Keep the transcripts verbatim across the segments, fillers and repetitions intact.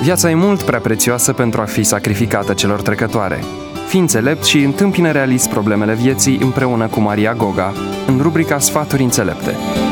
Viața e mult prea prețioasă pentru a fi sacrificată celor trecătoare. Fii înțelept și întâmpină realist problemele vieții împreună cu Maria Goga în rubrica Sfaturi înțelepte.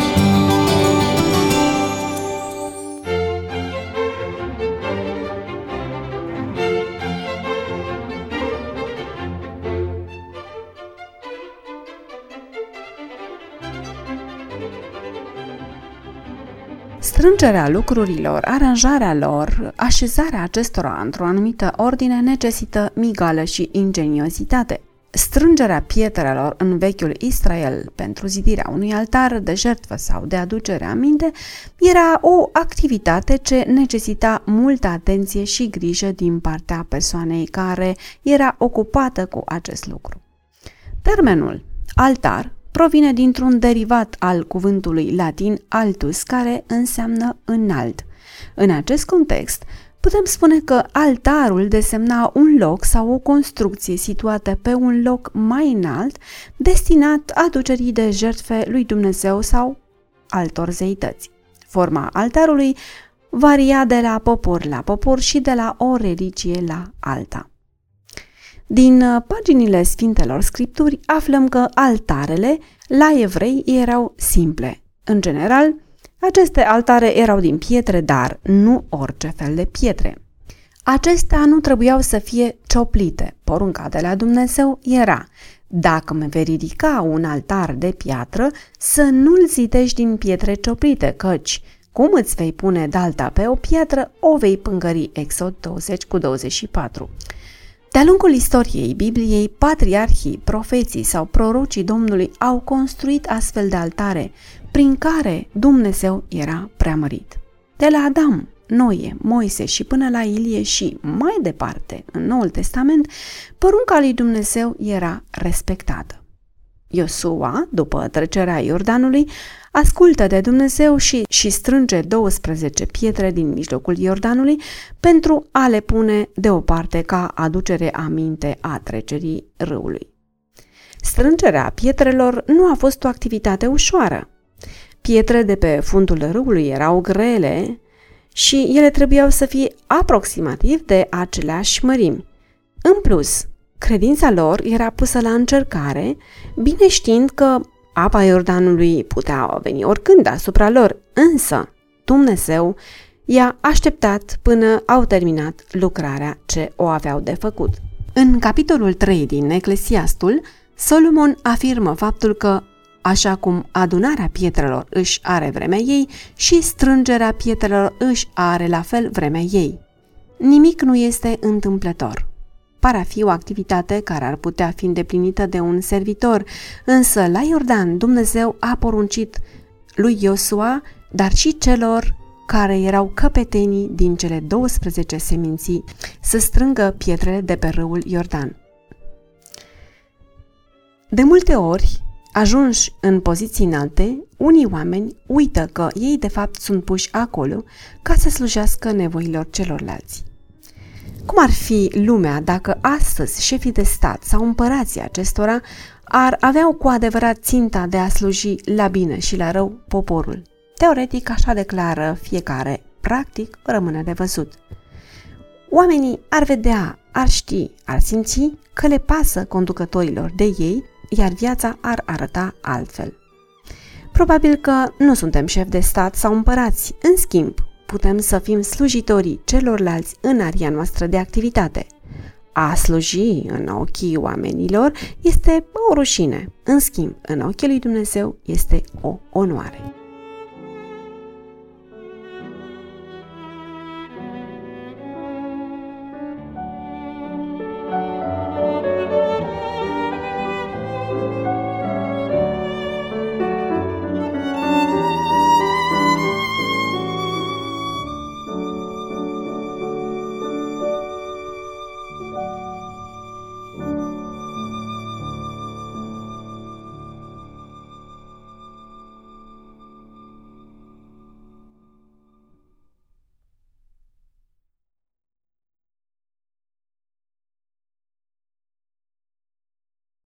Strângerea lucrurilor, aranjarea lor, așezarea acestora într-o anumită ordine necesită migală și ingeniozitate. Strângerea pietrelor în vechiul Israel pentru zidirea unui altar de jertfă sau de aducere aminte era o activitate ce necesita multă atenție și grijă din partea persoanei care era ocupată cu acest lucru. Termenul altar provine dintr-un derivat al cuvântului latin altus, care înseamnă înalt. În acest context, putem spune că altarul desemna un loc sau o construcție situată pe un loc mai înalt, destinat aducerii de jertfe lui Dumnezeu sau altor zeități. Forma altarului varia de la popor la popor și de la o religie la alta. Din paginile Sfintelor Scripturi aflăm că altarele la evrei erau simple. În general, aceste altare erau din pietre, dar nu orice fel de pietre. Acestea nu trebuiau să fie cioplite. Porunca de la Dumnezeu era: dacă mă vei ridica un altar de piatră, să nu-l zidești din pietre cioplite, căci cum îți vei pune dalta pe o piatră, o vei pângări. Exod douăzeci cu douăzeci și patru. De-a lungul istoriei Bibliei, patriarhii, profeții sau prorocii Domnului au construit astfel de altare prin care Dumnezeu era preamărit. De la Adam, Noe, Moise și până la Ilie și mai departe, în Noul Testament, porunca lui Dumnezeu era respectată. Iosua, după trecerea Iordanului, ascultă de Dumnezeu și, și strânge douăsprezece pietre din mijlocul Iordanului pentru a le pune deoparte ca aducere aminte a trecerii râului. Strângerea pietrelor nu a fost o activitate ușoară. Pietre de pe fundul râului erau grele și ele trebuiau să fie aproximativ de aceleași mărimi. În plus, credința lor era pusă la încercare, bine știind că apa Iordanului putea veni oricând asupra lor, însă Dumnezeu i-a așteptat până au terminat lucrarea ce o aveau de făcut. În capitolul trei din Eclesiastul, Solomon afirmă faptul că așa cum adunarea pietrelor își are vremea ei, și strângerea pietrelor își are la fel vremea ei. Nimic nu este întâmplător. Pare a fi o activitate care ar putea fi îndeplinită de un servitor, însă la Iordan Dumnezeu a poruncit lui Iosua, dar și celor care erau căpetenii din cele douăsprezece seminții, să strângă pietrele de pe râul Iordan. De multe ori, ajunși în poziții înalte, unii oameni uită că ei de fapt sunt puși acolo ca să slujească nevoilor celorlalți. Cum ar fi lumea dacă astăzi șefii de stat sau împărații acestora ar avea cu adevărat ținta de a sluji la bine și la rău poporul? Teoretic așa declară fiecare, practic rămâne de văzut. Oamenii ar vedea, ar ști, ar simți că le pasă conducătorilor de ei, iar viața ar arăta altfel. Probabil că nu suntem șefi de stat sau împărați, în schimb, putem să fim slujitorii celorlalți în aria noastră de activitate. A sluji în ochii oamenilor este o rușine, în schimb, în ochii lui Dumnezeu este o onoare.